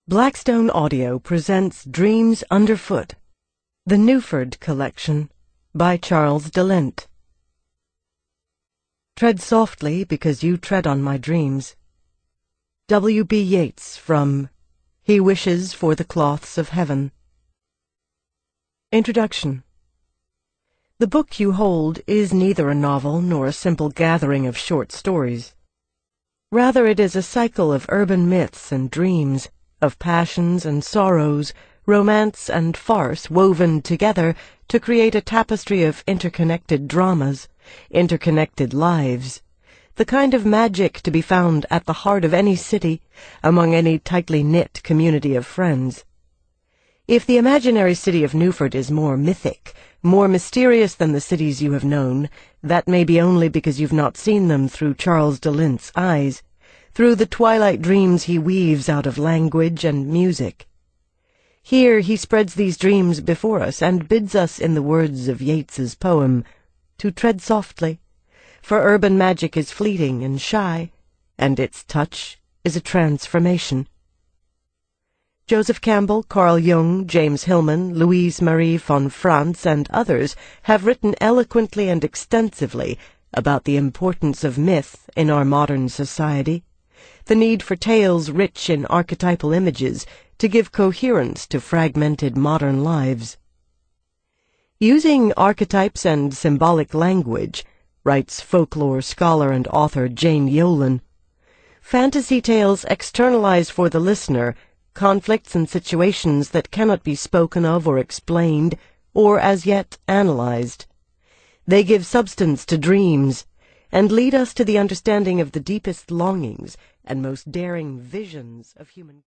Blackstone Audio presents Dreams Underfoot, the Newford Collection, by Charles DeLint. Tread softly, because you tread on my dreams. W. B. Yeats from He Wishes for the Cloths of Heaven. Introduction. The book you hold is neither a novel nor a simple gathering of short stories. Rather, it is a cycle of urban myths and dreams, of passions and sorrows, romance and farce woven together to create a tapestry of interconnected dramas, interconnected lives, the kind of magic to be found at the heart of any city, among any tightly knit community of friends. If the imaginary city of Newford is more mythic, more mysterious than the cities you have known, that may be only because you've not seen them through Charles DeLint's eyes, through the twilight dreams he weaves out of language and music. Here he spreads these dreams before us and bids us, in the words of Yeats's poem, to tread softly, for urban magic is fleeting and shy, and its touch is a transformation. Joseph Campbell, Carl Jung, James Hillman, Louise Marie von Franz, and others have written eloquently and extensively about the importance of myth in our modern society, the need for tales rich in archetypal images to give coherence to fragmented modern lives. Using archetypes and symbolic language, writes folklore scholar and author Jane Yolen, fantasy tales externalize for the listener conflicts and situations that cannot be spoken of or explained or as yet analyzed. They give substance to dreams and lead us to the understanding of the deepest longings and most daring visions of human